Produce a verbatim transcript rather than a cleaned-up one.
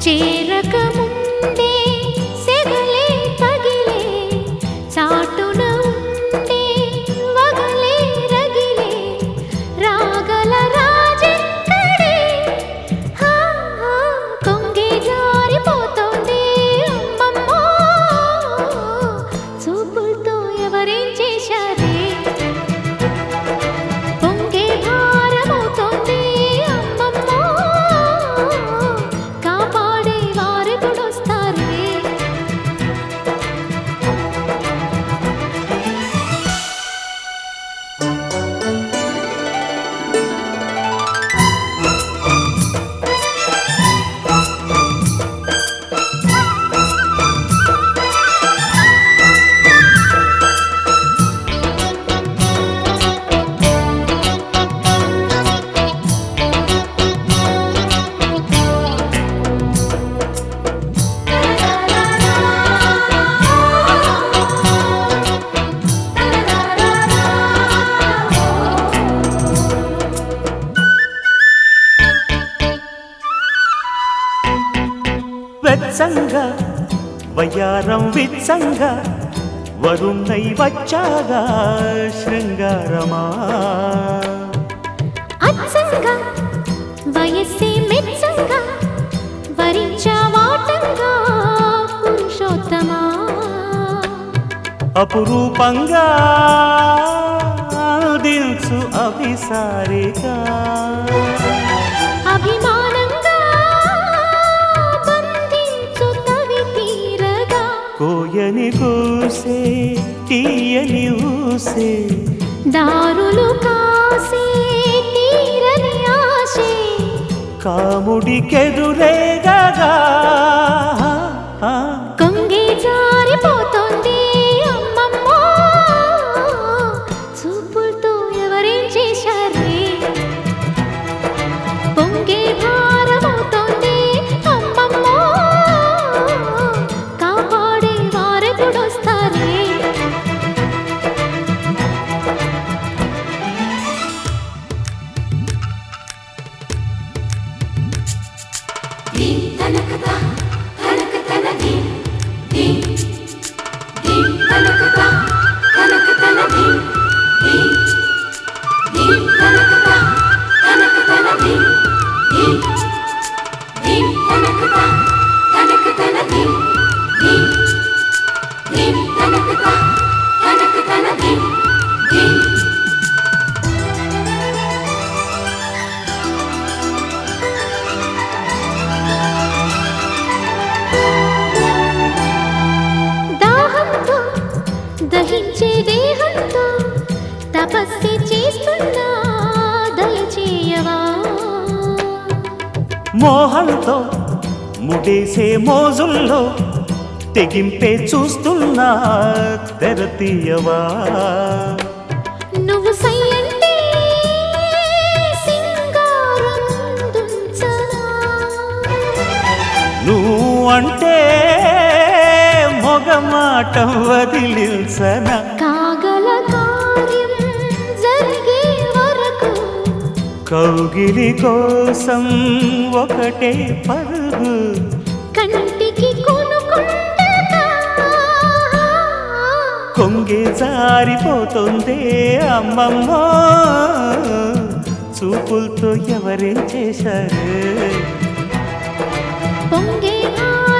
చేరక ముందే సెగలే తగిలే చాటున ఉండే వగలే రగిలే రాగల రాజెక్కడే హా హా కొంగే జారిపోతోంది అమ్మమ్మో చూపులతో ఎవరేం చేశారే పొంగే భారమవుతోంది అమ్మమ్మో కాపాడే వారెప్పుడొస్తారే వెచ్చంగా వయ్యారం విచ్చంగా వరుణై వచ్చాగా శృంగారమా అచ్చంగా వయస్సే మెచ్చంగా వరించవాటంగా పురుషోత్తమా అపురూపంగా దిల్సు అభిసారిగా అభిమానంగా బంధించు తవి తీరగా కోయని కూసే తీయని ఊసే దారులు కాసే తీరని ఆశే కాముడికెదురేగా కొంగే జారిపోతోంది అమ్మమ్మో చూపులతో ఎవరేం చేశారే పొంగే భారమవుతోంది అమ్మమ్మో కాపాడే వారెప్పుడొస్తారే దాహంతో దహించే దేహంతో తపస్సు చేస్తున్నా దయచేయవా మోహంతో ముడేసే మోజుల్లో తెగింపే చూస్తున్నా తెరతీయవా నువ్వు సయ్యంటే సింగారం దుంచనా నువ్వు అంటే మొగమాటం వదిలిల్సన కాగల కార్యం జరిగే వరకు కౌగిలి కోసం ఒకటే పరుగు కంటికి కొనుకుండగా కొంగే జారిపోతుంది అమ్మమ్మో చూపులతో ఎవరేం చేశారు పొంగే